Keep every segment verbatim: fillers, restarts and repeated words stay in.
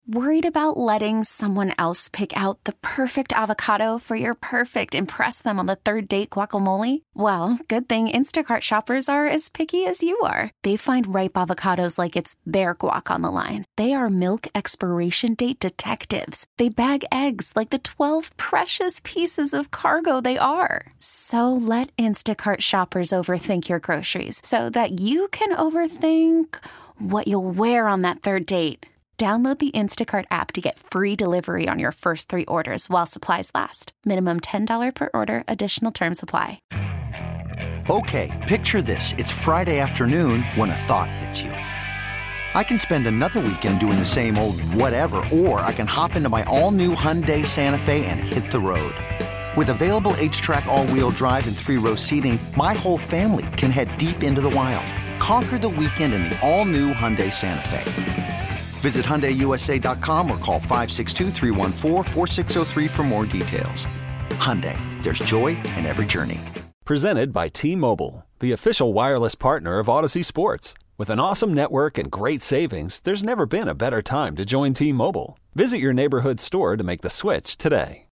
Worried about letting someone else pick out the perfect avocado for your perfect impress them on the third date guacamole? Well, good thing Instacart shoppers are as picky as you are. They find ripe avocados like it's their guac on the line. They are milk expiration date detectives. They bag eggs like the twelve precious pieces of cargo they are. So let Instacart shoppers overthink your groceries so that you can overthink what you'll wear on that third date. Download the Instacart app to get free delivery on your first three orders while supplies last. Minimum ten dollars per order. Additional terms apply. Okay, picture this. It's Friday afternoon when a thought hits you. I can spend another weekend doing the same old whatever, or I can hop into my all-new Hyundai Santa Fe and hit the road. With available H-Track all-wheel drive and three-row seating, my whole family can head deep into the wild. Conquer the weekend in the all-new Hyundai Santa Fe. Visit Hyundai U S A dot com or call five six two, three one four, four six zero three for more details. Hyundai, there's joy in every journey. Presented by T-Mobile, the official wireless partner of Odyssey Sports. With an awesome network and great savings, there's never been a better time to join T-Mobile. Visit your neighborhood store to make the switch today.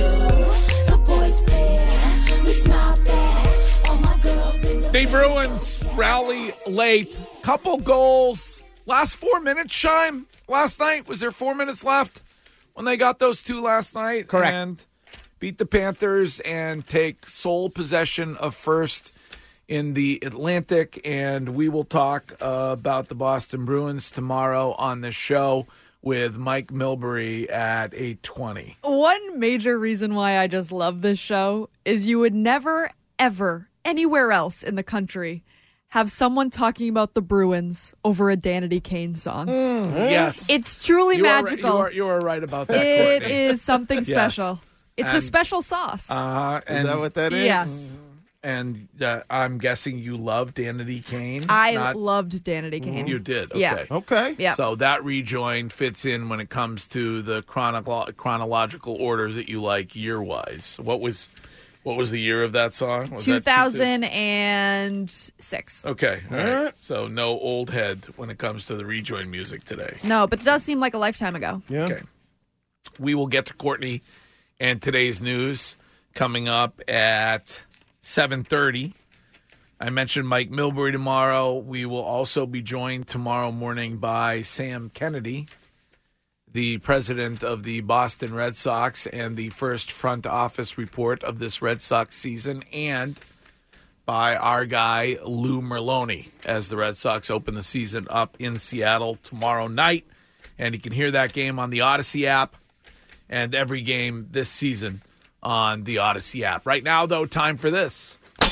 The Bruins rally late. Couple goals. Last four minutes, Shime, last night. Was there four minutes left when they got those two last night? Correct. And beat the Panthers and take sole possession of first in the Atlantic. And we will talk uh, about the Boston Bruins tomorrow on the show with Mike Milbury at eight twenty. One major reason why I just love this show is you would never, ever, anywhere else in the country have someone talking about the Bruins over a Danity Kane song. Mm, yes. It's truly you magical. Are, you, are, you are right about that, It Courtney. is something special. Yes. It's And, the special sauce. Uh, and, Is that what that is? Yeah. And uh, I'm guessing you love Danity Kane? I Not, loved Danity Kane. You did? Okay. Yeah. Okay. Yeah. So that rejoin fits in when it comes to the chronolo- chronological order that you like year-wise. What was... What was the year of that song? Was two thousand That six. okay. All right. So no old head when it comes to the rejoin music today. No, but it does seem like a lifetime ago. Yeah. Okay. We will get to Courtney and today's news coming up at seven thirty. I mentioned Mike Milbury tomorrow. We will also be joined tomorrow morning by Sam Kennedy, the president of the Boston Red Sox and the first front office report of this Red Sox season, and by our guy Lou Merloni as the Red Sox open the season up in Seattle tomorrow night. And you can hear that game on the Odyssey app and every game this season on the Odyssey app. Right now, though, time for this.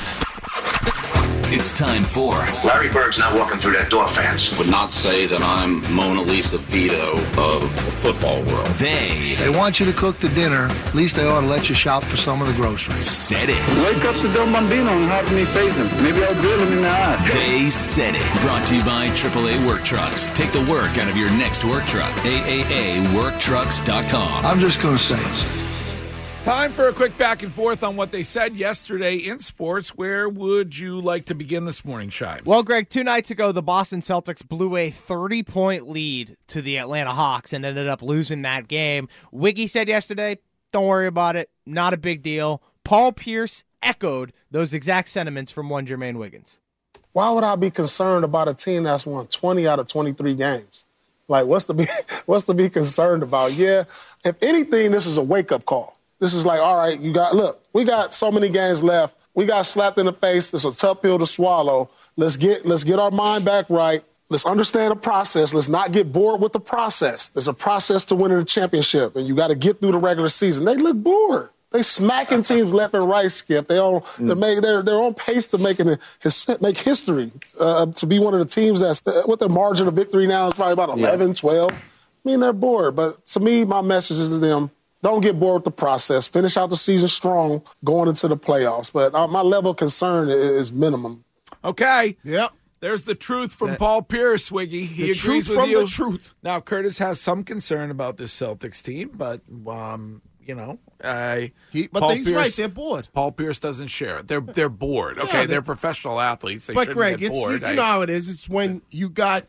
It's time for Larry Bird's not walking through that door, fans. Would not say that I'm Mona Lisa Vito of the football world. They They want you to cook the dinner. At least they ought to let you shop for some of the groceries. Said it. Wake up the Del Bambino and have me face him. Maybe I'll drill him in the eye. They said it. Brought to you by triple A Work Trucks. Take the work out of your next work truck. A A A work trucks dot com. I'm just going to say it. Time for a quick back and forth on what they said yesterday in sports. Where would you like to begin this morning, Shai? Well, Greg, two nights ago, the Boston Celtics blew a thirty-point lead to the Atlanta Hawks and ended up losing that game. Wiggy said yesterday, don't worry about it. Not a big deal. Paul Pierce echoed those exact sentiments from one Jermaine Wiggins. Why would I be concerned about a team that's won twenty out of twenty-three games? Like, what's to be, what's to be concerned about? Yeah, if anything, this is a wake-up call. This is like, all right, you got, look, we got so many games left. We got slapped in the face. It's a tough pill to swallow. Let's get let's get our mind back right. Let's understand the process. Let's not get bored with the process. There's a process to winning a championship, and you got to get through the regular season. They look bored. They smacking teams left and right, Skip. They on, mm. they're, make, they're, they're on pace to making a, his, make history, uh, to be one of the teams that's, uh, what their margin of victory now is probably about eleven, yeah. twelve. I mean, they're bored. But to me, my message is to them, don't get bored with the process. Finish out the season strong going into the playoffs. But uh, my level of concern is minimum. Okay. Yep. There's the truth from that, Paul Pierce, Wiggy. He the agrees truth with from you. the truth. Now, Curtis has some concern about this Celtics team, but, um, you know, I. He, but Paul he's Pierce, right. They're bored. Paul Pierce doesn't share it. They're they're bored. Okay, yeah, they're, they're professional athletes. They but shouldn't Greg, get it's, bored. you I, know how it is. It's when you got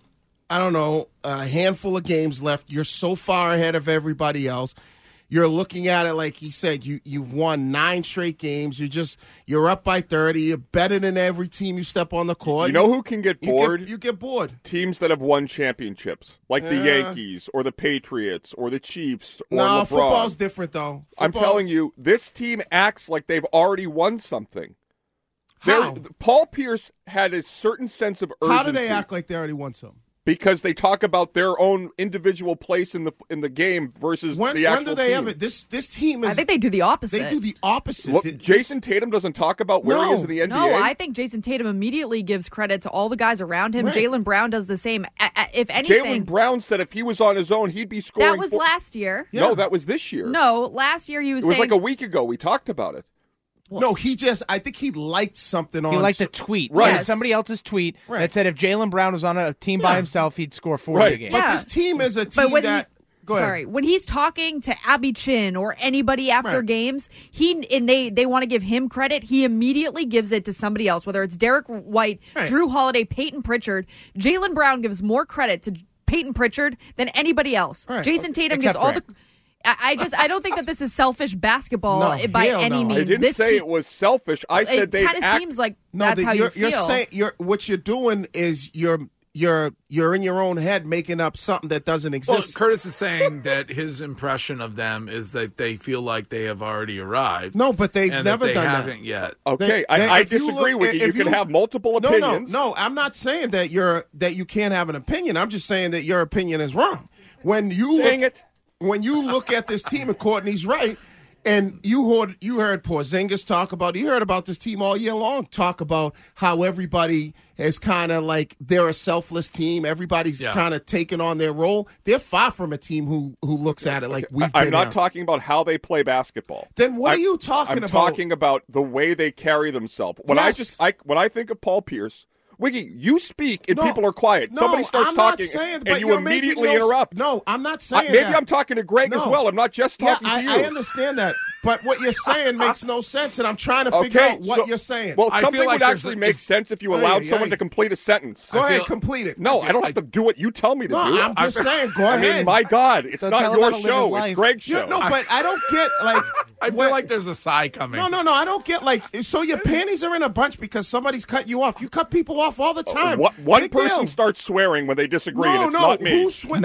I don't know, a handful of games left. You're so far ahead of everybody else. You're looking at it like he said, you, you've won nine straight games. You just, you're up by thirty. You're better than every team you step on the court. You know who can get bored? You get, you get bored. Teams that have won championships, like Yeah. the Yankees or the Patriots or the Chiefs or No, LeBron. football's different, though. I'm Football- telling you, this team acts like they've already won something. How? They're- Paul Pierce had a certain sense of urgency. How do they act like they already won something? Because they talk about their own individual place in the in the game versus When, the actual when do they team. ever? This this team is. I think they do the opposite. They do the opposite. Look, This- Jason Tatum doesn't talk about where he No. is in the N B A. No, I think Jason Tatum immediately gives credit to all the guys around him. Right. Jaylen Brown does the same. A- a- If anything, Jaylen Brown said if he was on his own, he'd be scoring. that was four- last year. No, that was this year. No, last year he was It was saying like a week ago. We talked about it. No, he just. I think he liked something on. He liked a tweet. Right. Yeah, somebody else's tweet Right. that said if Jaylen Brown was on a team by Yeah. himself, he'd score forty Right. a game. But Yeah. this team is a team But when that. he's- Go ahead. Sorry, when he's talking to Abby Chin or anybody after Right. games, he and they they want to give him credit. He immediately gives it to somebody else, whether it's Derek White, Right. Drew Holiday, Peyton Pritchard. Jaylen Brown gives more credit to Peyton Pritchard than anybody else. Right. Jason Tatum Except gives all Grant. the. I I just I don't think that this is selfish basketball No, by hell any no. means. I didn't this say te- it was selfish. I said it they kind of act. seems like No, that's the, how you're, you feel. you're saying you're what you're doing is you're you're you're in your own head making up something that doesn't Well, exist. Curtis is saying that his impression of them is that they feel like they have already arrived. No, but they've and never that they done that. haven't yet. Okay, They- I, they- I if you disagree look- with you. You if can you- have multiple no, opinions. No, no, I'm not saying that you're that you can't have an opinion. I'm just saying that your opinion is wrong. When you Dang look, it. when you look at this team, and Courtney's right, and you heard you heard Porzingis talk about. You heard about this team all year long. Talk about how everybody is kind of like they're a selfless team. Everybody's Yeah. kind of taking on their role. They're far from a team who who looks at it like we've I, I'm been not at. talking about how they play basketball. Then what I- are you talking I'm about? talking about the way they carry themselves. When I Yes. just I when I think of Paul Pierce, Wiggy, you speak and No, people are quiet. no, Somebody starts I'm not talking saying- and but you you're making immediately no- interrupt. No, I'm not I- saying maybe that. I'm talking to Greg as No. well. I'm not just Yeah, talking I, to you. I understand that. But what you're saying makes no sense, and I'm trying to figure Okay, out what so- you're saying. Well, I something feel like would there's actually a- make sense if you Ay, allowed ay, someone ay. to complete a sentence. Go I ahead, feel- complete it. No, I don't have to do what you tell me to No, do. I'm just saying, go I ahead. mean, my God, it's Don't not tell him your how to live his show. life. It's Greg's You- show. no, but I don't get like. I feel what- like there's a sigh coming. No, no, no. I don't get like. So your panties are in a bunch because somebody's cut you off. You cut people off all the time. What, one Big person deal. starts swearing when they disagree, No, and it's no. not me. Who swear?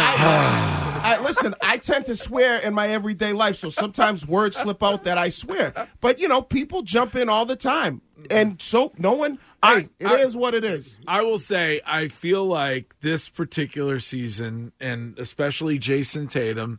I, I, listen, I tend to swear in my everyday life, so sometimes words slip out that I swear. But you know, people jump in all the time, and so no one. Hey, it is I- what it is. I will say, I feel like this particular season, and especially Jason Tatum,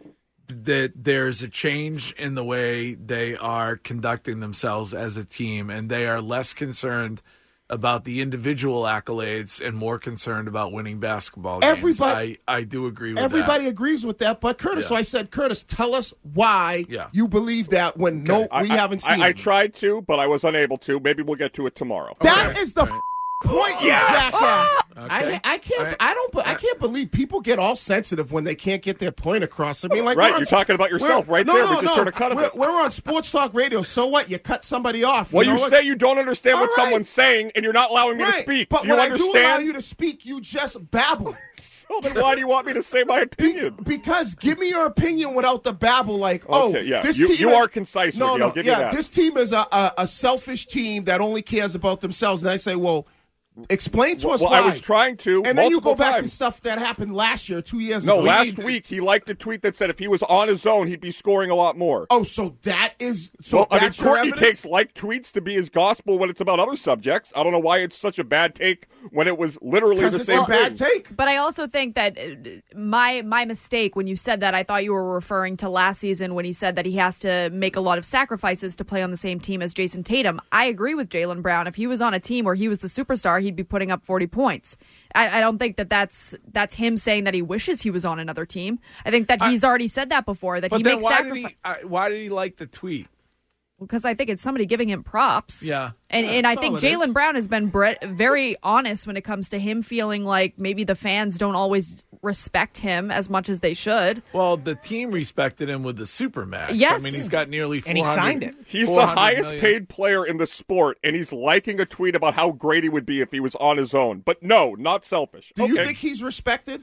that there's a change in the way they are conducting themselves as a team, and they are less concerned about the individual accolades and more concerned about winning basketball games. Everybody- I, I do agree with Everybody that. agrees with that, but Curtis. Yeah. So I said, Curtis, tell us why Yeah. you believe that when no, I- we I- haven't seen I, I it. tried to, but I was unable to. Maybe we'll get to it tomorrow. That is the f- point, you jackass. Okay. I, I can't. All right. I don't. I can't believe people get all sensitive when they can't get their point across. I mean, like Right, we're on- you're talking about yourself we're- right no, there. No, We just no. heard a cut of we're, it. We're on Sports Talk Radio. So what? You cut somebody off. Well, you, you, know what? say you don't understand All what right. someone's saying, and you're not allowing me to Right. speak. But do you when I do understand? allow you to speak, you just babble. So then why do you want me to say my opinion? Because give me your opinion without the babble. Like, oh, Okay, yeah. this You- team you is- are concise, No, Ricky. no, I'll give you yeah. that. This team is a, a a selfish team that only cares about themselves. And I say, well, explain to us Well, why. I was trying to. And then you go multiple back to times. stuff that happened last year, two years No, ago. last week he liked a tweet that said if he was on his own, he'd be scoring a lot more. Oh, so that is so well, I mean, that's your Courtney evidence? takes like tweets to be his gospel when it's about other subjects. I don't know why it's such a bad take when it was literally the Because it's same a bad thing. take. But I also think that uh, my my mistake when you said that, I thought you were referring to last season when he said that he has to make a lot of sacrifices to play on the same team as Jason Tatum. I agree with Jaylen Brown. If he was on a team where he was the superstar, he'd be putting up forty points. I, I don't think that that's that's him saying that he wishes he was on another team. I think that he's already said that before, that But he then makes why did sacrifices. he? Uh, why did he like the tweet? Because I think it's somebody giving him props. Yeah. And Yeah, and I that's think all it is. Jaylen Brown has been bre- very honest when it comes to him feeling like maybe the fans don't always respect him as much as they should. Well, the team respected him with the Supermax. Yes. I mean, he's got nearly four And hundred. he signed it. He's the four hundred highest million. paid player in the sport, and he's liking a tweet about how great he would be if he was on his own. But no, not selfish. Do you Okay. think he's respected?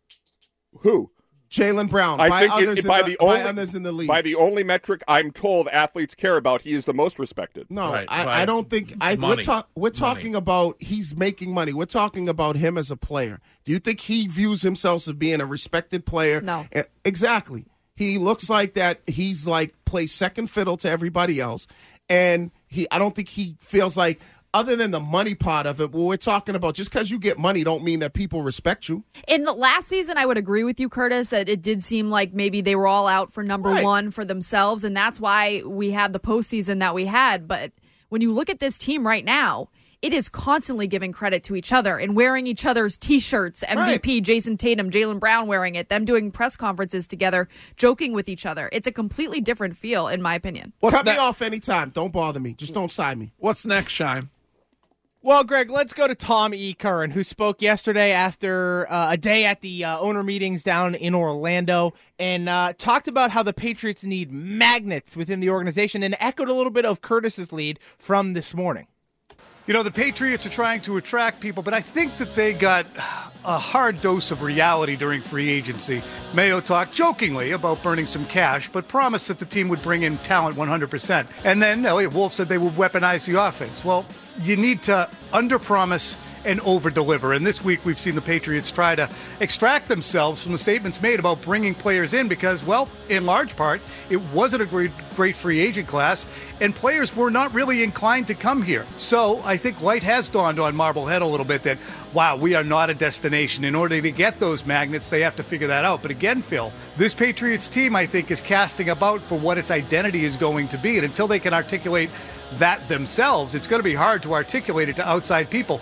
Who? Jaylen Brown, I by think others, it, in by the, the only by others in the league. by the only metric I'm told athletes care about, he is the most respected. No, Right, I, right. I don't think I, we're, Money. talk, we're talking Money. about he's making money. We're talking about him as a player. Do you think he views himself as being a respected player? No. Eh, Exactly. He looks like that. He's like plays second fiddle to everybody else, and he. I don't think he feels like. Other than the money part of it, what we're talking about, just because you get money don't mean that people respect you. In the last season, I would agree with you, Curtis, that it did seem like maybe they were all out for number Right. one for themselves, and that's why we had the postseason that we had. But when you look at this team right now, it is constantly giving credit to each other and wearing each other's T-shirts. M V P, Jason Tatum, Jaylen Brown wearing it, them doing press conferences together, joking with each other. It's a completely different feel, in my opinion. What's Cut me ne- off anytime. Don't bother me. Just don't sign me. What's next, Shime? Well, Greg, let's go to Tom E. Curran, who spoke yesterday after uh, a day at the uh, owner meetings down in Orlando and uh, talked about how the Patriots need magnets within the organization and echoed a little bit of Curtis's lead from this morning. You know, the Patriots are trying to attract people, but I think that they got a hard dose of reality during free agency. Mayo talked jokingly about burning some cash, but promised that the team would bring in talent one hundred percent. And then Elliot Wolf said they would weaponize the offense. Well, you need to underpromise and over-deliver. And this week we've seen the Patriots try to extract themselves from the statements made about bringing players in because, well, in large part, it wasn't a great, great free agent class, and players were not really inclined to come here. So I think light has dawned on Marblehead a little bit that, wow, we are not a destination. In order to get those magnets, they have to figure that out. But again, Phil, this Patriots team, I think, is casting about for what its identity is going to be. And until they can articulate that themselves, it's going to be hard to articulate it to outside people.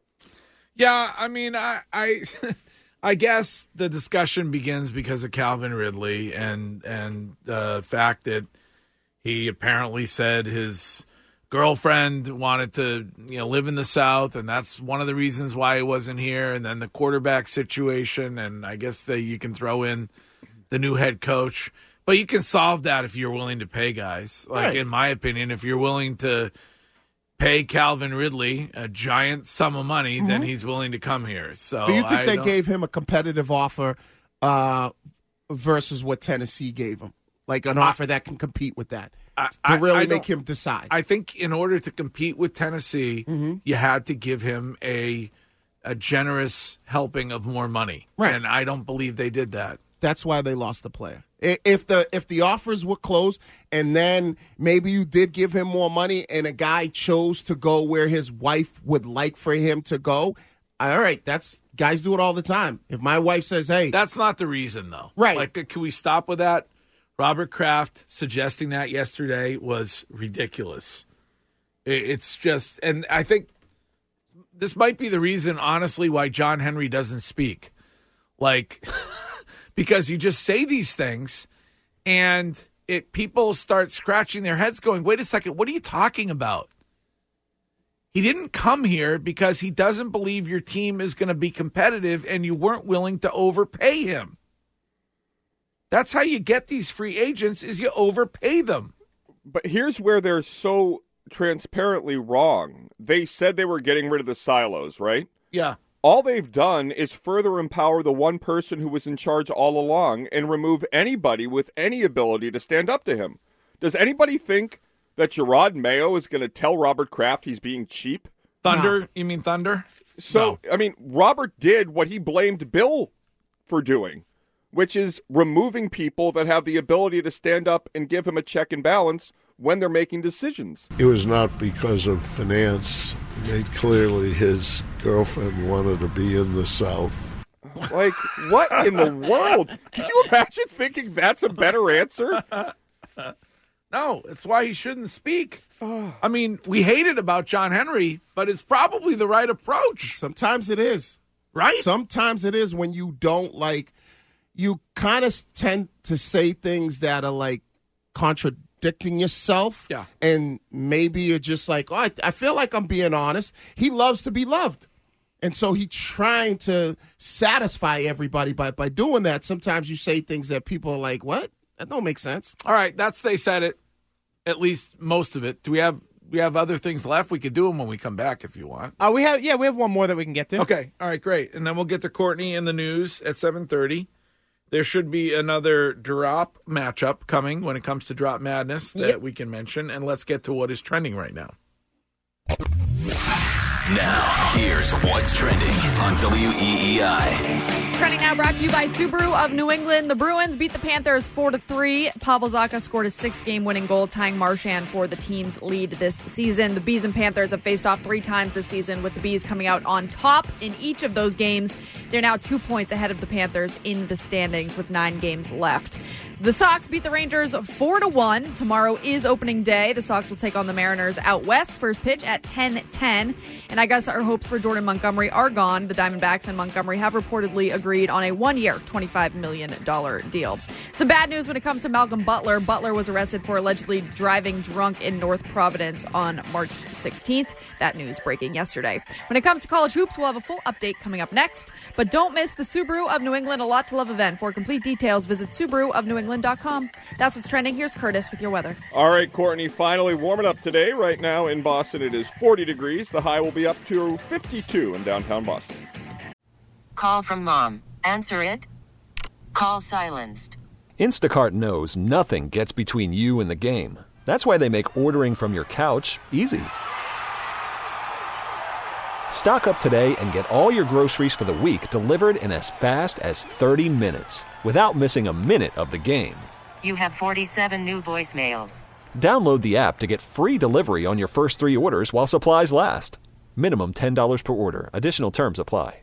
Yeah, I mean, I, I, I guess the discussion begins because of Calvin Ridley and and the fact that he apparently said his girlfriend wanted to, you know, live in the South, and that's one of the reasons why he wasn't here. And then the quarterback situation, and I guess that you can throw in the new head coach, but you can solve that if you're willing to pay guys. Like Right. in my opinion, if you're willing to pay Calvin Ridley a giant sum of money, mm-hmm. then he's willing to come here. So Do you think I they don't- gave him a competitive offer uh, versus what Tennessee gave him? Like an offer that can compete with that I, to I- really I make don't- him decide. I think in order to compete with Tennessee, Mm-hmm. you had to give him a a generous helping of more money, Right. and I don't believe they did that. That's why they lost the player. I- If the if the offers were closed and then maybe you did give him more money and a guy chose to go where his wife would like for him to go, all right, that's guys do it all the time. If my wife says, "Hey," That's not the reason, though. Right. Like, can we stop with that? Robert Kraft suggesting that yesterday was ridiculous. It- It's just, and I think this might be the reason, honestly, why John Henry doesn't speak. Like, because you just say these things and it people start scratching their heads going, wait a second, what are you talking about? He didn't come here because he doesn't believe your team is going to be competitive and you weren't willing to overpay him. That's how you get these free agents is you overpay them. But here's where they're so transparently wrong. They said they were getting rid of the silos, right? Yeah. All they've done is further empower the one person who was in charge all along and remove anybody with any ability to stand up to him. Does anybody think that Gerard Mayo is going to tell Robert Kraft he's being cheap? Thunder? No. You mean Thunder? So, no. I mean, Robert did what he blamed Bill for doing, which is removing people that have the ability to stand up and give him a check and balance when they're making decisions. It was not because of finance. It made clearly his girlfriend wanted to be in the South. Like, what in the world? Can you imagine thinking that's a better answer? No, it's why he shouldn't speak. I mean, we hate it about John Henry, but it's probably the right approach. Sometimes it is. Right? Sometimes it is when you don't like, you kind of tend to say things that are like contra, contradicting yourself. Yeah. And maybe you're just like, oh, I, I feel like I'm being honest. He loves to be loved. And so he's trying to satisfy everybody by, by doing that. Sometimes you say things that people are like, what? That don't make sense. All right, that's They Said It, at least most of it. Do we have we have other things left? We could do them when we come back if you want. Uh, we have, yeah, we have one more that we can get to. Okay, all right, great. And then we'll get to Courtney in the news at seven thirty. There should be another drop matchup coming when it comes to Drop Madness that Yep. we can mention. And let's get to what is trending right now. Now, here's what's trending on W E E I. Trending now brought to you by Subaru of New England. The Bruins beat the Panthers four to three. Pavel Zacha scored his sixth game-winning goal, tying Marchand for the team's lead this season. The Bees and Panthers have faced off three times this season, with the Bees coming out on top in each of those games. They're now two points ahead of the Panthers in the standings with nine games left. The Sox beat the Rangers four to one. Tomorrow is opening day. The Sox will take on the Mariners out west. First pitch at ten ten. And I guess our hopes for Jordan Montgomery are gone. The Diamondbacks and Montgomery have reportedly agreed on a one-year, twenty-five million dollars deal. Some bad news when it comes to Malcolm Butler. Butler was arrested for allegedly driving drunk in North Providence on March sixteenth. That news breaking yesterday. When it comes to college hoops, we'll have a full update coming up next. But don't miss the Subaru of New England A Lot to Love event. For complete details, visit Subaru of New England dot com. That's what's trending. Here's Curtis with your weather. All right, Courtney, finally warming up today. Right now in Boston, it is forty degrees. The high will be up to fifty-two in downtown Boston. Call from mom. Answer it. Call silenced. Instacart knows nothing gets between you and the game. That's why they make ordering from your couch easy. Stock up today and get all your groceries for the week delivered in as fast as thirty minutes without missing a minute of the game. You have forty-seven new voicemails. Download the app to get free delivery on your first three orders while supplies last. Minimum ten dollars per order. Additional terms apply.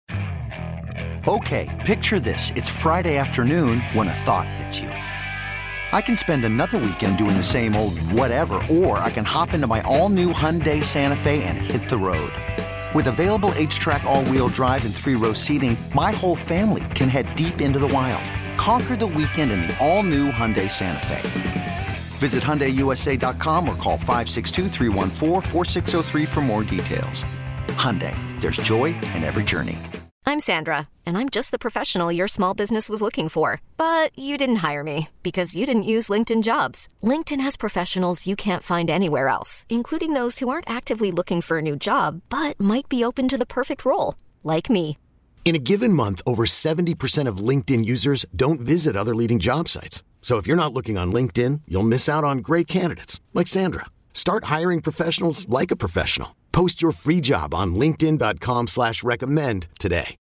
Okay, picture this. It's Friday afternoon when a thought hits you. I can spend another weekend doing the same old whatever, or I can hop into my all-new Hyundai Santa Fe and hit the road. With available H-Track all-wheel drive and three-row seating, my whole family can head deep into the wild. Conquer the weekend in the all-new Hyundai Santa Fe. Visit Hyundai U S A dot com or call five six two, three one four, four six zero three for more details. Hyundai, there's joy in every journey. I'm Sandra, and I'm just the professional your small business was looking for. But you didn't hire me because you didn't use LinkedIn Jobs. LinkedIn has professionals you can't find anywhere else, including those who aren't actively looking for a new job, but might be open to the perfect role, like me. In a given month, over seventy percent of LinkedIn users don't visit other leading job sites. So if you're not looking on LinkedIn, you'll miss out on great candidates like Sandra. Start hiring professionals like a professional. Post your free job on linkedin dot com slash recommend today.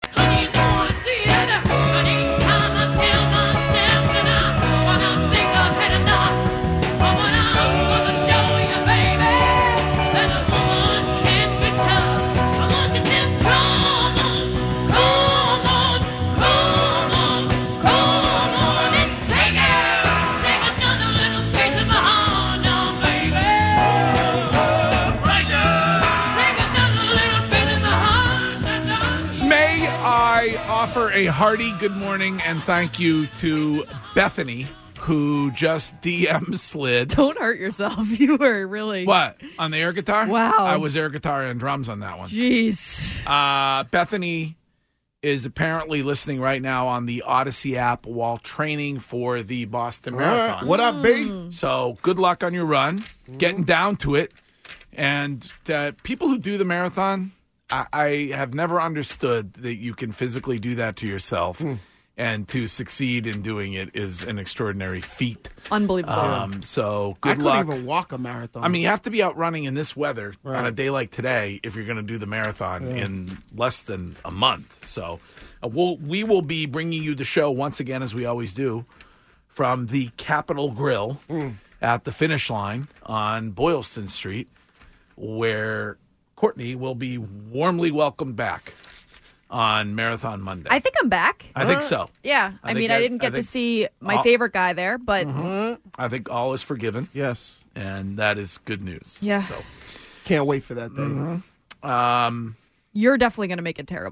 Offer a hearty good morning and thank you to Bethany, who just D M slid. Don't hurt yourself. You were really... What? On the air guitar? Wow. I was air guitar and drums on that one. Jeez. Uh, Bethany is apparently listening right now on the Odyssey app while training for the Boston Marathon. Uh, what up, B? So good luck on your run. Getting down to it. And uh, people who do the marathon... I have never understood that you can physically do that to yourself, mm. and to succeed in doing it is an extraordinary feat. Unbelievable. Um, so good I couldn't luck. even walk a marathon. I mean, you have to be out running in this weather right. on a day like today if you're going to do the marathon yeah. in less than a month. So uh, we'll, we will be bringing you the show once again, as we always do, from the Capitol Grill mm. at the finish line on Boylston Street, where Courtney will be warmly welcomed back on Marathon Monday. I think I'm back. I think so. Yeah. I, I mean, I, I didn't get I to see my all, favorite guy there, but... Mm-hmm. I think all is forgiven. Yes. And that is good news. Yeah. So can't wait for that day. Mm-hmm. Um, You're definitely going to make it terrible.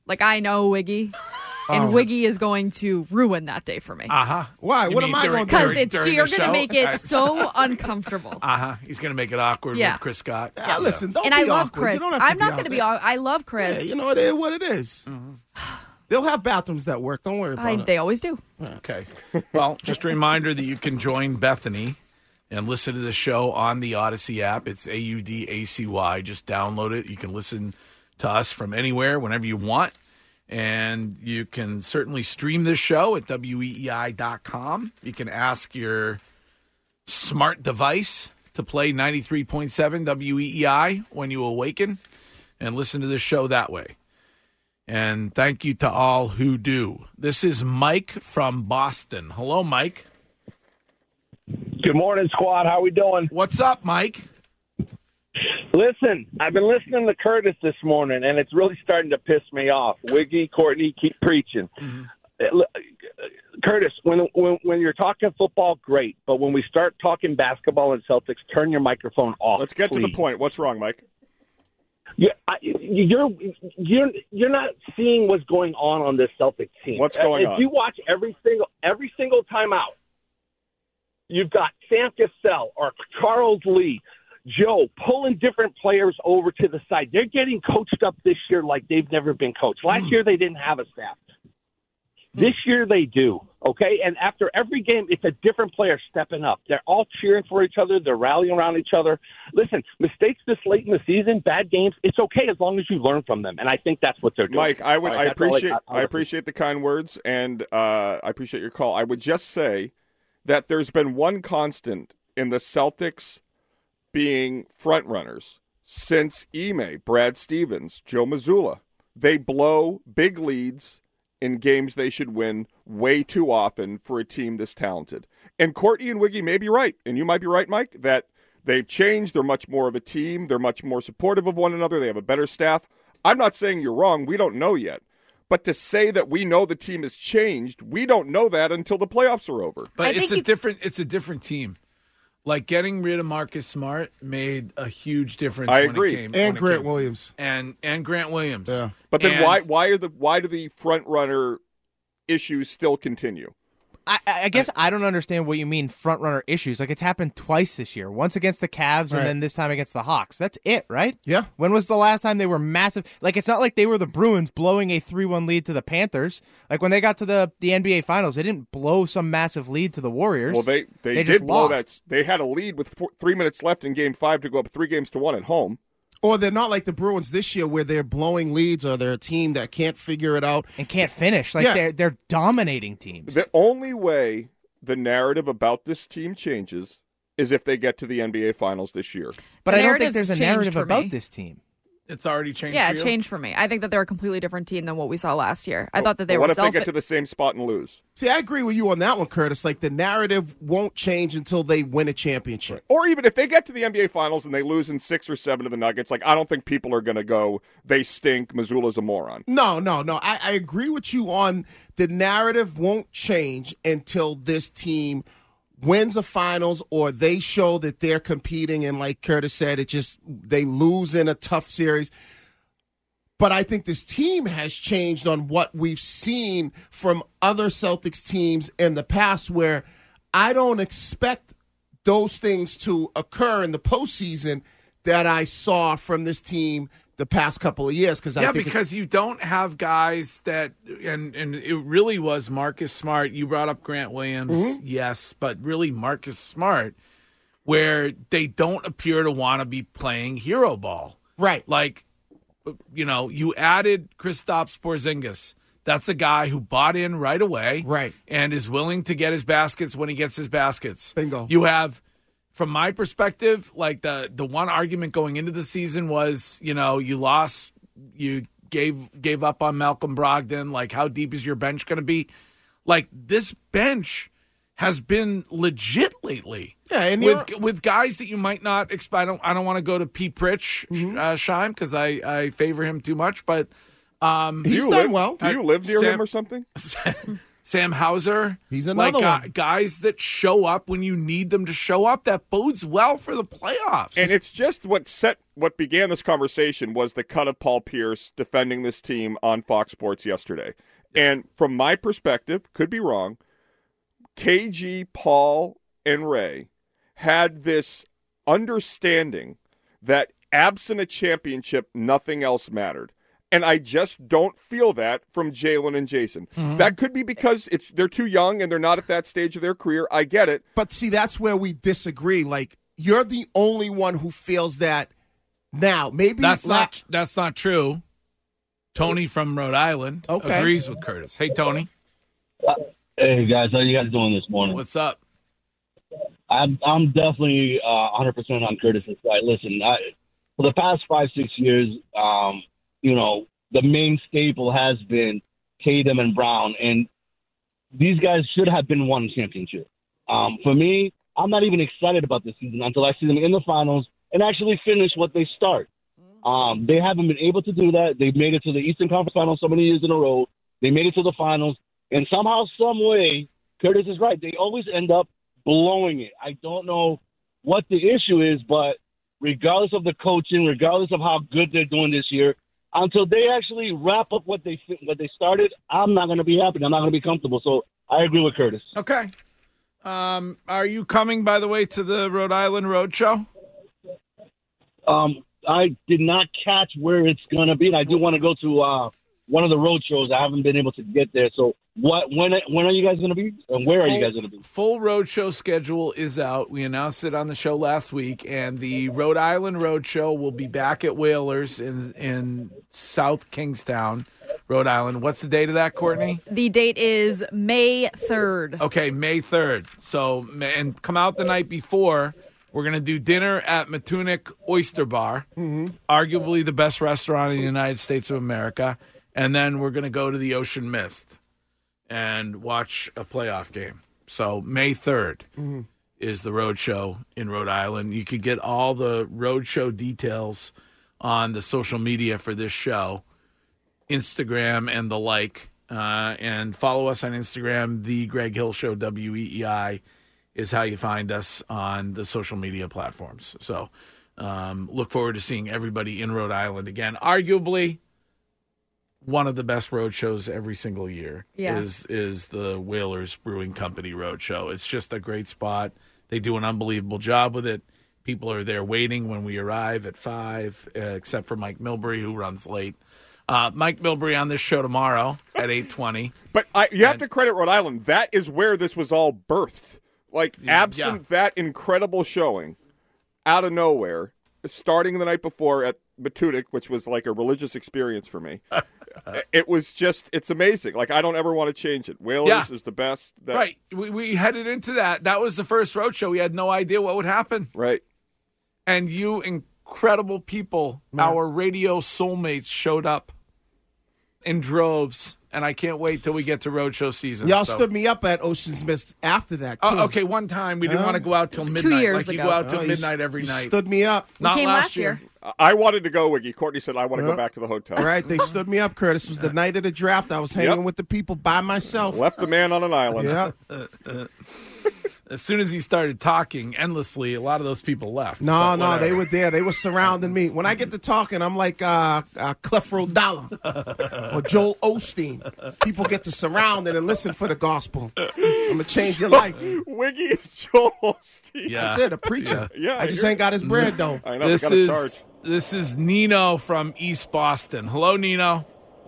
Like, I know Wiggy. And Oh. Wiggy is going to ruin that day for me. Uh-huh. Why? You What mean am I during- going to do? Because it's during you're the going to show? make it I- so uncomfortable. Uh-huh. He's going to make it awkward Yeah. with Chris Scott. Yeah, listen, don't and be I love awkward. Chris. You don't have to I'm be not going to be. awkward. aw- I love Chris. Yeah, you know, it is what it is. They'll have bathrooms that work. Don't worry about I, it. they always do. Okay. Well, just a reminder that you can join Bethany and listen to the show on the Odyssey app. It's A U D A C Y. Just download it. You can listen to us from anywhere, whenever you want. And you can certainly stream this show at W E E I dot com. You can ask your smart device to play ninety-three point seven W E E I when you awaken and listen to this show that way. And thank you to all who do. This is Mike from Boston. Hello, Mike. Good morning, squad. How we doing? What's up, Mike? Listen, I've been listening to Curtis this morning, and it's really starting to piss me off. Wiggy, Courtney, keep preaching. Mm-hmm. Curtis, when, when when you're talking football, great. But when we start talking basketball and Celtics, turn your microphone off. Let's get please. to the point. What's wrong, Mike? Yeah, I, you're you're you're not seeing what's going on on this Celtics team. What's going if on? If you watch every single every single timeout, you've got Sam Cassell or Charles Lee, Joe pulling different players over to the side. They're getting coached up this year like they've never been coached. Last year they didn't have a staff. This year they do, okay? And after every game, it's a different player stepping up. They're all cheering for each other. They're rallying around each other. Listen, mistakes this late in the season, bad games, it's okay as long as you learn from them. And I think that's what they're doing. Mike, I would, All right, I that's all appreciate, got. I appreciate the kind words, and uh, I appreciate your call. I would just say that there's been one constant in the Celtics being front runners since Ime, Brad Stevens, Joe Mazzulla. They blow big leads in games they should win way too often for a team this talented. And Courtney and Wiggy may be right, and you might be right, Mike, that they've changed. They're much more of a team. They're much more supportive of one another. They have a better staff. I'm not saying you're wrong. We don't know yet. But to say that we know the team has changed, we don't know that until the playoffs are over. But I it's think a you- different it's a different team. Like getting rid of Marcus Smart made a huge difference. I when agree. It came, And when it Grant came. Williams. and and Grant Williams. Yeah. But then And- why why are the why do the front runner issues still continue? I, I guess I don't understand what you mean front runner issues. Like, it's happened twice this year. Once against the Cavs Right. and then this time against the Hawks. That's it, right? Yeah. When was the last time they were massive? Like, it's not like they were the Bruins blowing a three one lead to the Panthers. Like, when they got to the, the N B A Finals, they didn't blow some massive lead to the Warriors. Well, they they, They did just blow lost. that. They had a lead with four, three minutes left in Game Five to go up three games to one at home. Or they're not like the Bruins this year where they're blowing leads or they're a team that can't figure it out. And can't finish. Like, Yeah. they're, they're dominating teams. The only way the narrative about this team changes is if they get to the N B A Finals this year. But The I don't think narrative's there's a changed narrative for about me. this team. It's already changed. Yeah, for it you? changed for me. I think that they're a completely different team than what we saw last year. I thought that they But were what if selfish. they get to the same spot and lose? See, I agree with you on that one, Curtis. Like, the narrative won't change until they win a championship. Or even if they get to the N B A Finals and they lose in six or seven to the Nuggets, like I don't think people are going to go, they stink, Missoula's a moron. No, no, no. I, I agree with you on the narrative won't change until this team wins a finals or they show that they're competing. And like Curtis said, it just they lose in a tough series. But I think this team has changed on what we've seen from other Celtics teams in the past, where I don't expect those things to occur in the postseason that I saw from this team the past couple of years. Because I Yeah, think because you don't have guys that, and and it really was Marcus Smart. You brought up Grant Williams, Mhm. yes, but really Marcus Smart, where they don't appear to want to be playing hero ball. Right. Like, you know, you added Kristaps Porzingis. That's a guy who bought in right away, right, and is willing to get his baskets when he gets his baskets. Bingo. You have, from my perspective, like the the one argument going into the season was, you know, you lost, you gave gave up on Malcolm Brogdon. Like, how deep is your bench going to be? Like, this bench has been legit lately. Yeah, and with with guys that you might not expect. I don't, I don't want to go to Pete Pritch, Mm-hmm. uh, Scheim, because I, I favor him too much. But um, Do you live, Do you live near Sam- him or something? Sam Hauser. He's another like, one. Uh, guys that show up when you need them to show up. That bodes well for the playoffs. And it's just what set what began this conversation was the cut of Paul Pierce defending this team on Fox Sports yesterday. And from my perspective, could be wrong, K G, Paul, and Ray had this understanding that absent a championship, nothing else mattered. And I just don't feel that from Jalen and Jason. Mm-hmm. That could be because it's they're too young and they're not at that stage of their career. I get it. But see, that's where we disagree. Like, you're the only one who feels that now. Maybe that's la- not that's not true. Tony from Rhode Island okay. agrees with Curtis. Hey, Tony. Uh, hey, guys. How you guys doing this morning? What's up? I'm, I'm definitely uh, one hundred percent on Curtis's side. Listen, I, for the past five, six years, um, you know, the main staple has been Tatum and Brown, and these guys should have been one championship. Um, for me, I'm not even excited about this season until I see them in the finals and actually finish what they start. Um, they haven't been able to do that. They've made it to the Eastern Conference Finals so many years in a row. They made it to the finals, and somehow, some way, Curtis is right. They always end up blowing it. I don't know what the issue is, but regardless of the coaching, regardless of how good they're doing this year, until they actually wrap up what they what they started, I'm not going to be happy. I'm not going to be comfortable. So I agree with Curtis. Okay. Um, are you coming, by the way, to the Rhode Island Road Show? Um, I did not catch where it's going to be. I do want to go to uh, one of the road shows. I haven't been able to get there. So what? When when are you guys going to be? And where full, are you guys going to be? Full road show schedule is out. We announced it on the show last week, and the Rhode Island Road Show will be back at Whalers in in South Kingstown, Rhode Island. What's the date of that, Courtney? The date is May third. Okay, May third. So, and come out the night before. We're going to do dinner at Matunic Oyster Bar, mm-hmm. arguably the best restaurant in the United States of America. And then we're going to go to the Ocean Mist and watch a playoff game. So May third mm-hmm. is the road show in Rhode Island. You could get all the road show details on the social media for this show, Instagram and the like. Uh, and follow us on Instagram, The Greg Hill Show, W E E I. Is how you find us on the social media platforms. So um, look forward to seeing everybody in Rhode Island again. Arguably, one of the best road shows every single year yeah. is is the Whalers Brewing Company Road Show. It's just a great spot. They do an unbelievable job with it. People are there waiting when we arrive at five, uh, except for Mike Milbury, who runs late. Uh, Mike Milbury on this show tomorrow at eight twenty. But I, you have and, to credit Rhode Island. That is where this was all birthed. Like, absent yeah. that incredible showing, out of nowhere, starting the night before at Matunic, which was like a religious experience for me, it was just, it's amazing. Like, I don't ever want to change it. Whalers yeah. is the best. That... Right. We, we headed into that. That was the first road show. We had no idea what would happen. Right. And you incredible people, Man. our radio soulmates, showed up in droves. And I can't wait till we get to roadshow season. Y'all so. stood me up at Ocean's Mist after that, too. Oh, okay, one time we didn't uh, want to go out till midnight. Two years like ago. you go out till oh, midnight every you night. stood me up. We Not came last, last year. year. I wanted to go, Wiggy. Courtney said, I want to yep. go back to the hotel. All right, they stood me up, Curtis. It was the night of the draft. I was hanging yep. with the people by myself. Left the man on an island. Yeah. As soon as he started talking endlessly, a lot of those people left. No, no, they were there. They were surrounding me. When I get to talking, I'm like uh, uh, Creflo Dollar or Joel Osteen. People get to surround it and listen for the gospel. I'm going to change your life. Wiggy is Joel Osteen. Yeah. That's it, a preacher. Yeah, yeah I just ain't got his bread, though. I know, this got is, charge. This is Nino from East Boston. Hello, Nino.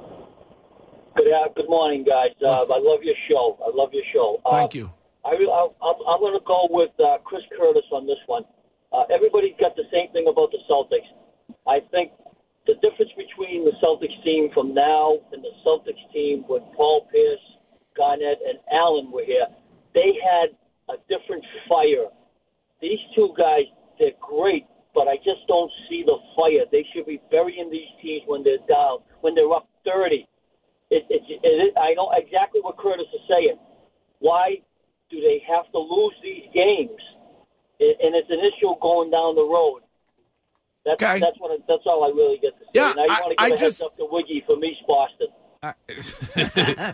Good, uh, good morning, guys. Uh, I love your show. I love your show. Thank uh, you. I, I, I'm going to go with uh, Chris Curtis on this one. Uh, everybody's got the same thing about the Celtics. I think the difference between the Celtics team from now and the Celtics team when Paul Pierce, Garnett, and Allen were here, they had a different fire. These two guys, they're great, but I just don't see the fire. They should be burying these teams when they're down, when they're up thirty. It, it, it, it, I know exactly what Curtis is saying. Why do they have to lose these games? And it's an issue going down the road. That's okay. that's what. I, that's all I really get to say. Yeah, and I, I want to give I a just, heads up to Wiggy from East Boston. I,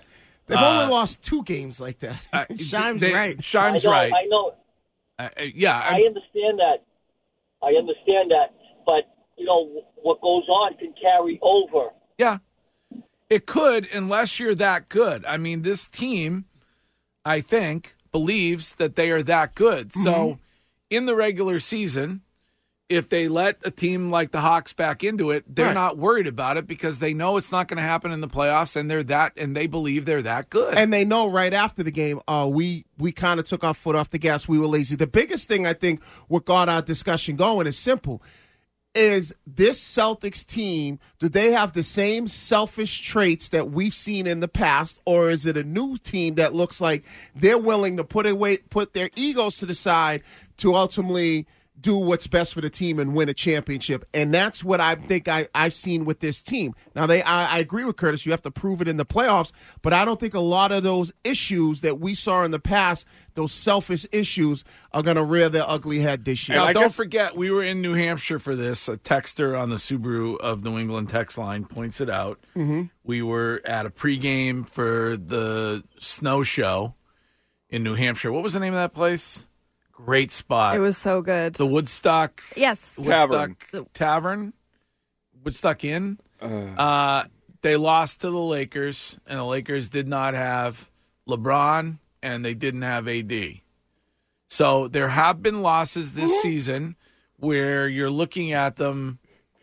They've Uh, only lost two games like that. Uh, Shime's they- right. Shime's I know, right. I know. Uh, uh, yeah, I I, understand that. I understand that. But, you know, what goes on can carry over. yeah. It could, unless you're that good. I mean, this team, I think, believes that they are that good. So, Mm-hmm. in the regular season, if they let a team like the Hawks back into it, they're Right. not worried about it because they know it's not going to happen in the playoffs, and they're that, and they believe they're that good. And they know right after the game, uh, we we kind of took our foot off the gas. We were lazy. The biggest thing I think what got our discussion going is simple. Is this Celtics team, do they have the same selfish traits that we've seen in the past, or is it a new team that looks like they're willing to put away, put their egos to the side to ultimately do what's best for the team and win a championship? And that's what I think I, I've seen with this team. Now, they I, I agree with Curtis. You have to prove it in the playoffs, but I don't think a lot of those issues that we saw in the past, those selfish issues, are going to rear their ugly head this year. Now, I don't guess- forget, we were in New Hampshire for this. A texter on the Subaru of New England text line points it out. Mm-hmm. We were at a pregame for the snow show in New Hampshire. What was the name of that place? Great spot. It was so good. The Woodstock. Yes. Woodstock Tavern. Woodstock Inn. Uh, uh, they lost to the Lakers, and the Lakers did not have LeBron, and they didn't have A D. So there have been losses this season where you're looking at them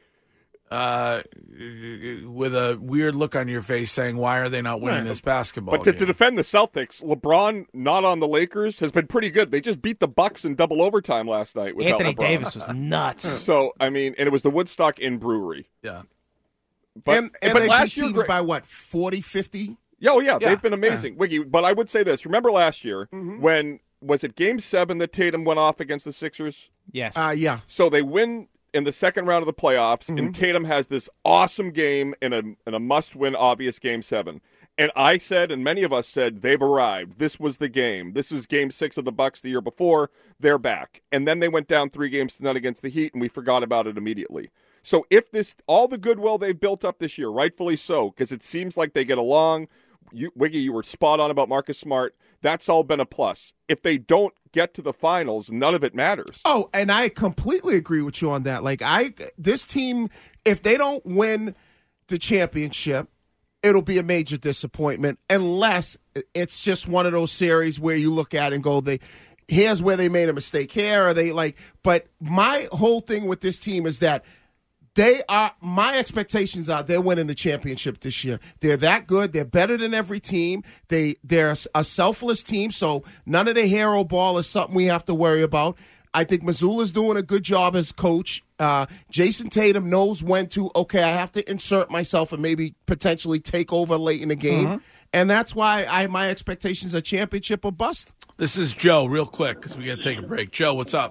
uh, with a weird look on your face saying, why are they not winning Right. this basketball But to, game? to defend the Celtics, LeBron not on the Lakers has been pretty good. They just beat the Bucks in double overtime last night without Anthony LeBron. Davis was nuts. So I mean, and it was the Woodstock Inn Brewery. Yeah. But, and and but they last beat year, teams great- by what, forty, fifty? Yeah, oh yeah, Yeah. they've been amazing, Wiggy. But I would say this: remember last year Mm-hmm. when was it Game Seven that Tatum went off against the Sixers? Yes. Uh, yeah. So they win in the second round of the playoffs, Mm-hmm. and Tatum has this awesome game in a in a must-win, obvious Game Seven. And I said, and many of us said, they've arrived. This was the game. This is Game Six of the Bucks the year before. They're back, and then they went down three games to none against the Heat, and we forgot about it immediately. So if this, all the goodwill they've built up this year, rightfully so, because it seems like they get along. You, Wiggy, you were spot on about Marcus Smart. That's all been a plus. If they don't get to the finals, none of it matters. Oh, and I completely agree with you on that. Like, I, this team, if they don't win the championship, it'll be a major disappointment unless it's just one of those series where you look at it and go, they, here's where they made a mistake here, or they like, but my whole thing with this team is that they are, my expectations are they're winning the championship this year. They're that good. They're better than every team. They, they're a selfless team, so none of the hero ball is something we have to worry about. I think Mazzulla's doing a good job as coach. Uh, Jason Tatum knows when to, okay, I have to insert myself and maybe potentially take over late in the game. Mhm. And that's why I my expectations are championship or bust. This is Joe, real quick, because we got to take a break. Joe, what's up?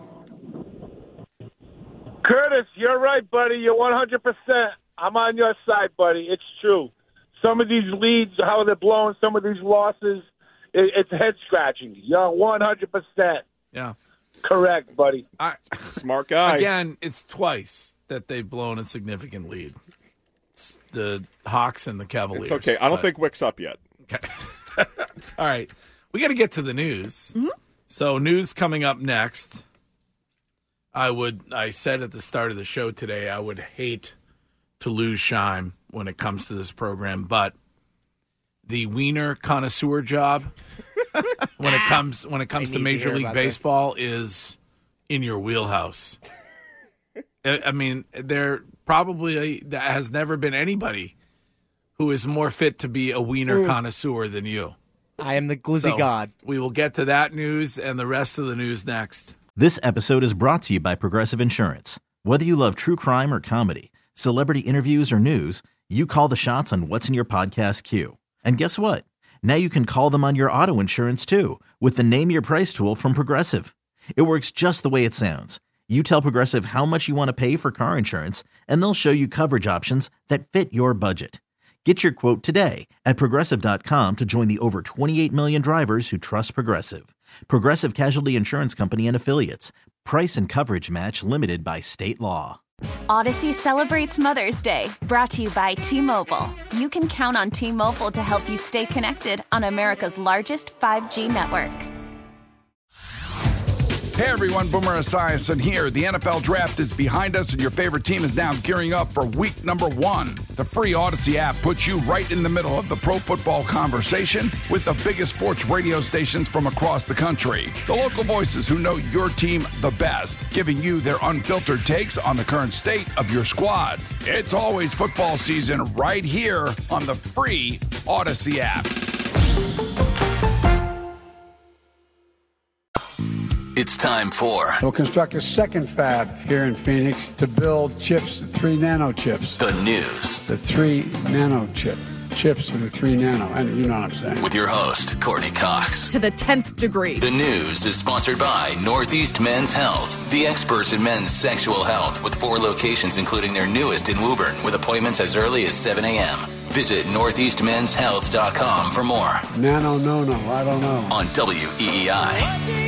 Curtis, you're right, buddy. You're one hundred percent. I'm on your side, buddy. It's true. Some of these leads, how they're blowing, some of these losses, it, it's head-scratching. You're one hundred percent Yeah. correct, buddy. I, Smart guy. Again, it's twice that they've blown a significant lead. It's the Hawks and the Cavaliers. It's okay. I don't but- think Wick's up yet. Okay. All right. We got to get to the news. So, news coming up next. I would, I said at the start of the show today, I would hate to lose Shime when it comes to this program, but the wiener connoisseur job when it comes when it comes I to need to Major hear League about this. Baseball is in your wheelhouse. I I mean, there probably has never been anybody who is more fit to be a wiener Mm. connoisseur than you. I am the glizzy So, god. We will get to that news and the rest of the news next. This episode is brought to you by Progressive Insurance. Whether you love true crime or comedy, celebrity interviews or news, you call the shots on what's in your podcast queue. And guess what? Now you can call them on your auto insurance too with the Name Your Price tool from Progressive. It works just the way it sounds. You tell Progressive how much you want to pay for car insurance, and they'll show you coverage options that fit your budget. Get your quote today at Progressive dot com to join the over twenty-eight million drivers who trust Progressive. Progressive Casualty Insurance Company and Affiliates. Price and coverage match limited by state law. Odyssey celebrates Mother's Day, brought to you by T-Mobile. You can count on T-Mobile to help you stay connected on America's largest five G network. Hey everyone, Boomer Esiason here. The N F L Draft is behind us and your favorite team is now gearing up for week number one. The free Odyssey app puts you right in the middle of the pro football conversation with the biggest sports radio stations from across the country. The local voices who know your team the best, giving you their unfiltered takes on the current state of your squad. It's always football season right here on the free Odyssey app. It's time for We'll construct a second fab here in Phoenix to build chips, three nano chips. the news The three nano chip. Chips are the three nano. And you know what I'm saying. with your host, Courtney Cox. To the tenth degree. The news is sponsored by Northeast Men's Health, the experts in men's sexual health, with four locations, including their newest in Woburn, with appointments as early as seven a.m. Visit northeast men's health dot com for more. Nano, no, no. I don't know. On W E E I.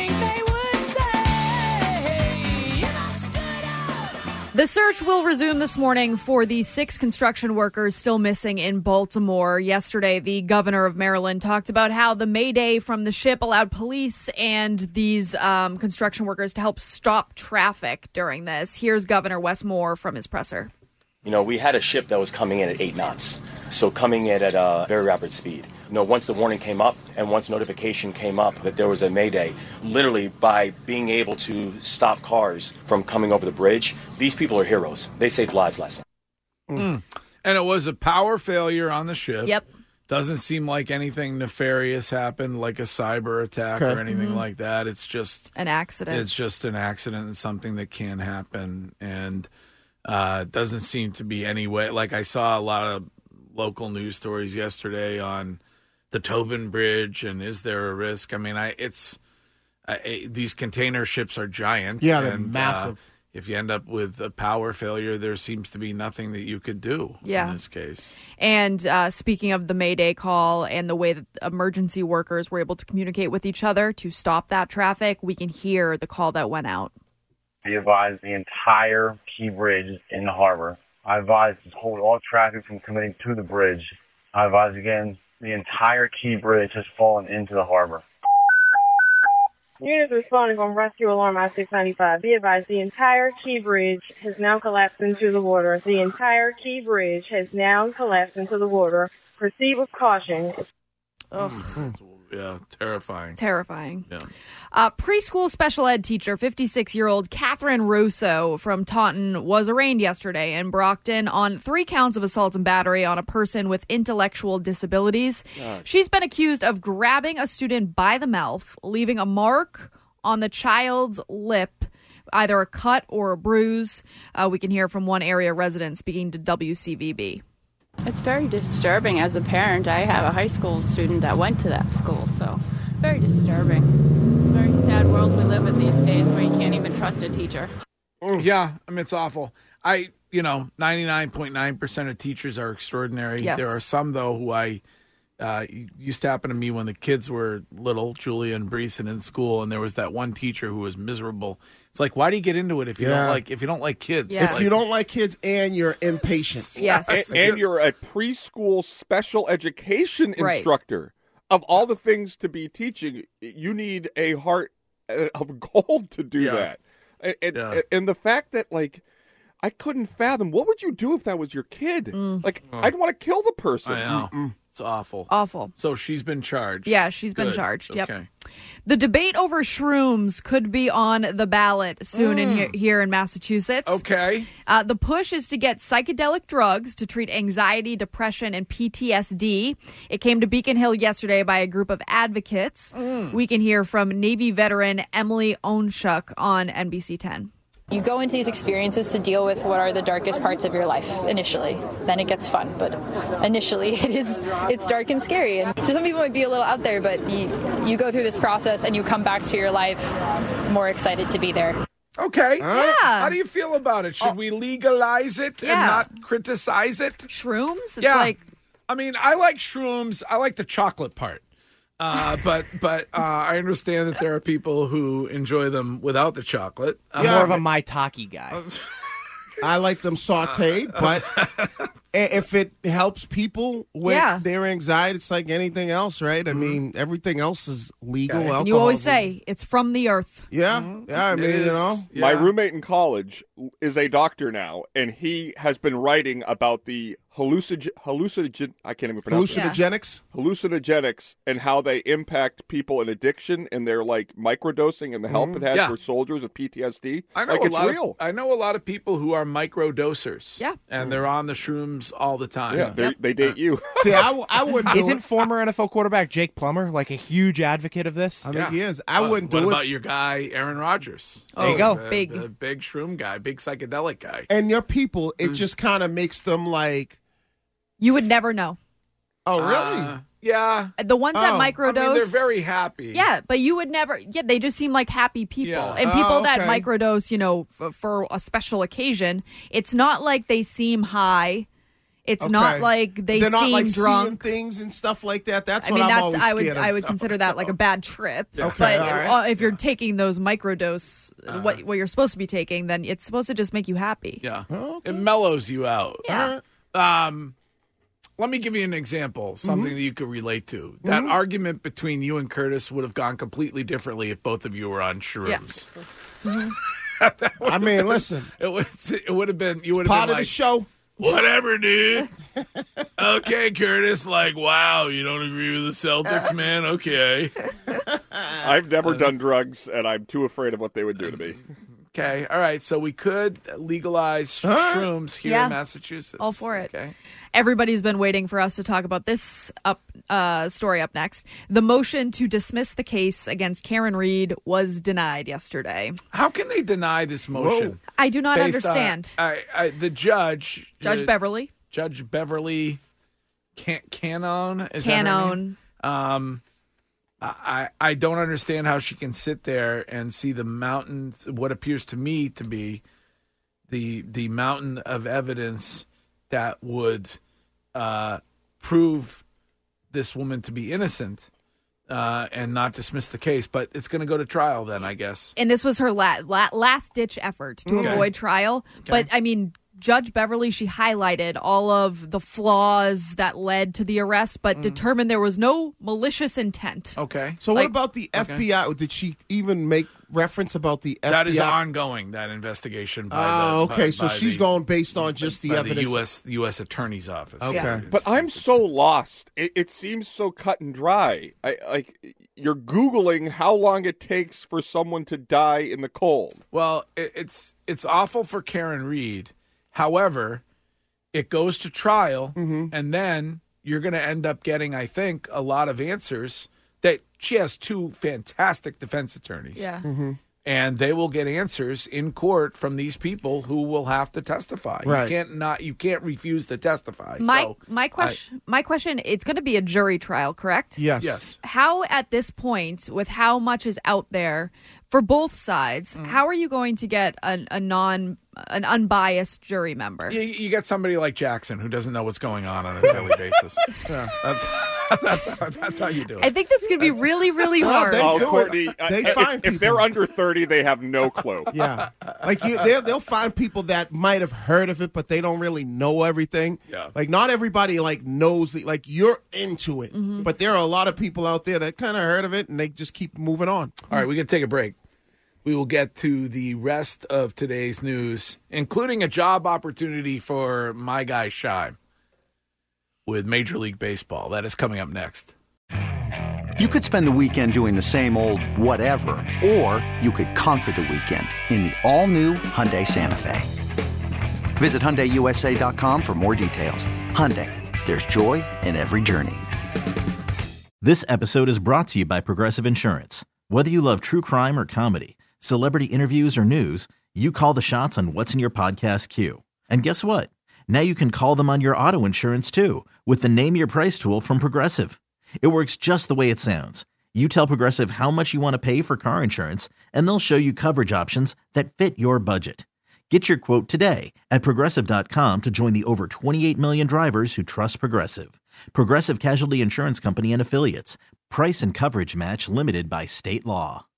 The search will resume this morning for the six construction workers still missing in Baltimore. Yesterday, the governor of Maryland talked about how the mayday from the ship allowed police and these um, construction workers to help stop traffic during this. Here's Governor Wes Moore from his presser. You know, we had a ship that was coming in at eight knots, so coming in at a very rapid speed. You know, once the warning came up and once notification came up that there was a mayday, literally by being able to stop cars from coming over the bridge, these people are heroes. They saved lives last night. Mm. And it was a power failure on the ship. Yep. Doesn't seem like anything nefarious happened, like a cyber attack Okay. or anything Mhm. like that. It's just An accident. It's just an accident and something that can happen. And uh, doesn't seem to be any way. Like I saw a lot of local news stories yesterday on the Tobin Bridge and is there a risk? I mean, I it's uh, these container ships are giant. Yeah, they're and, uh, massive. if you end up with a power failure, there seems to be nothing that you could do Yeah. in this case. And uh, speaking of the Mayday call and the way that emergency workers were able to communicate with each other to stop that traffic, we can hear the call that went out. Be advised the entire Key Bridge in the harbor. I advise to hold all traffic from coming to the bridge. I advise again, the entire Key Bridge has fallen into the harbor. Units responding on rescue alarm I six ninety-five. Be advised, the entire Key Bridge has now collapsed into the water. The entire Key Bridge has now collapsed into the water. Proceed with caution. Ugh. Yeah, terrifying. Terrifying. Yeah. Uh, preschool special ed teacher, fifty-six-year-old Catherine Rosso from Taunton, was arraigned yesterday in Brockton on three counts of assault and battery on a person with intellectual disabilities. God. She's been accused of grabbing a student by the mouth, leaving a mark on the child's lip, either a cut or a bruise. Uh, we can hear from one area resident speaking to W C V B. It's very disturbing as a parent. I have a high school student that went to that school, so very disturbing. It's a very sad world we live in these days where you can't even trust a teacher. Yeah, I mean, it's awful. I, you know, ninety-nine point nine percent of teachers are extraordinary. Yes. There are some, though, who I uh, used to happen to me when the kids were little, Julia and Breeson in school, and there was that one teacher who was miserable. It's like, why do you get into it if you Yeah. don't like if you don't like kids? If Like- you don't like kids and you're impatient. And, and you're a preschool special education Right. instructor. Of all the things to be teaching, you need a heart uh, of gold to do Yeah. that. And, and, Yeah. and the fact that, like, I couldn't fathom, what would you do if that was your kid? Like, Oh. I'd want to kill the person. I know. It's awful. Awful. So she's been charged. Yeah, she's been Good. charged. Yep. Okay. The debate over shrooms could be on the ballot soon in Mm. he- here in Massachusetts. Okay. Uh, the push is to get psychedelic drugs to treat anxiety, depression, and P T S D. It came to Beacon Hill yesterday by a group of advocates. Mm. We can hear from Navy veteran Emily Onshuk on N B C ten. You go into these experiences to deal with what are the darkest parts of your life initially. Then it gets fun, but initially it is it's dark and scary. And so some people might be a little out there, but you you go through this process and you come back to your life more excited to be there. Okay. Yeah. How do you feel about it? Should we legalize it and Yeah. not criticize it? Shrooms? It's yeah. like I mean, I like shrooms. I like the chocolate part. Uh, but but uh, I understand that there are people who enjoy them without the chocolate. I'm Uh, more of a maitake guy. I like them sautéed, but if it helps people with Yeah. their anxiety, it's like anything else, right? I mean, everything else is legal. And Alcohol you always is- say it's from the earth. Yeah, yeah. I mean, you know, My roommate in college is a doctor now, and he has been writing about the hallucinogen, hallucinogen I can't even pronounce it. hallucinogenics. hallucinogenics and how they impact people in addiction and their like microdosing and the help Mhm. it has Yeah. for soldiers with P T S D. I know like a it's lot real. Of, I know a lot of people who are microdosers. Yeah. And they're on the shrooms all the time. Yeah, they- they date you. See, I, w- I wouldn't. do Isn't it. former N F L quarterback Jake Plummer like a huge advocate of this? I think he is. I What- wouldn't What do about it. your guy, Aaron Rodgers? There you go. The, Big. the big shroom guy, big psychedelic guy. And your people, it just kind of makes them like, You would never know. oh, really? Uh, yeah. The ones that Oh. microdose. I mean, they're very happy. Yeah, but you would never. Yeah, they just seem like happy people. Yeah. And people Oh, that okay. microdose, you know, f- for a special occasion, it's not like they seem high. It's not Okay. like they They're not seem like seeing drunk. things and stuff like that. That's I what mean, I'm that's always I would scared of. I would consider that like a bad trip. Okay, but all right. uh, if you're taking those microdose, Uh-huh. what what you're supposed to be taking, then it's supposed to just make you happy. Yeah. It mellows you out. Yeah. Um, let me give you an example, something Mm-hmm. that you could relate to. That argument between you and Curtis would have gone completely differently if both of you were on shrooms. I mean, listen, It would it would have been you would have part been of like, the show. whatever, dude. Okay, Curtis. Like, wow, you don't agree with the Celtics, man? Okay. I've never done drugs, and I'm too afraid of what they would do to me. Okay. All right. So we could legalize shrooms here Yeah. in Massachusetts. All for it. Okay. Everybody's been waiting for us to talk about this up uh, story up next. The motion to dismiss the case against Karen Reed was denied yesterday. How can they deny this motion? I do not Based understand. On, I, I, the judge, Judge uh, Beverly. Judge Beverly Can- Canon, is that her Canon. name? Um, I I don't understand how she can sit there and see the mountains, what appears to me to be the the mountain of evidence that would uh, prove this woman to be innocent uh, and not dismiss the case. But it's going to go to trial then, I guess. And this was her la- la- last ditch effort to Okay. avoid trial. But I mean, Judge Beverly, she highlighted all of the flaws that led to the arrest, but determined there was no malicious intent. Okay. So what Like- about the Okay. F B I? Did she even make reference about the F B I? That is ongoing, that investigation. By Ah, the, okay. by- So by she's the- going based on just the by evidence. The U S U S Attorney's Office. Okay. Yeah. But I'm so lost. It, it seems so cut and dry. I like you're Googling how long it takes for someone to die in the cold. Well, it, it's it's awful for Karen Reed. However, it goes to trial, Mm-hmm. and then you're going to end up getting, I think, a lot of answers. That she has two fantastic defense attorneys. Yeah. Mm-hmm. And they will get answers in court from these people who will have to testify. Right. You can't not you can't refuse to testify. My So, my question my question it's going to be a jury trial, correct? Yes. yes. How at this point, with how much is out there for both sides, Mm. how are you going to get an, a non an unbiased jury member? You, you get somebody like Jackson who doesn't know what's going on on a daily basis. Yeah, that's that's how, that's how you do it. I think that's going to be really, really Well, hard. they Oh, do it. Courtney, They I- find if, if they're people. under thirty, they have no clue. Yeah, like you, they'll, they'll find people that might have heard of it, but they don't really know everything. Yeah. Like not everybody like knows the, like you're into it, Mm-hmm. but there are a lot of people out there that kind of heard of it and they just keep moving on. All right, we can take a break. We will get to the rest of today's news, including a job opportunity for my guy Shime with Major League Baseball. That is coming up next. You could spend the weekend doing the same old whatever, or you could conquer the weekend in the all-new Hyundai Santa Fe. Visit Hyundai U S A dot com for more details. Hyundai, there's joy in every journey. This episode is brought to you by Progressive Insurance. Whether you love true crime or comedy, celebrity interviews or news, you call the shots on what's in your podcast queue. And guess what? Now you can call them on your auto insurance too with the Name Your Price tool from Progressive. It works just the way it sounds. You tell Progressive how much you want to pay for car insurance, and they'll show you coverage options that fit your budget. Get your quote today at Progressive dot com to join the over twenty-eight million drivers who trust Progressive. Progressive Casualty Insurance Company and Affiliates. Price and coverage match limited by state law.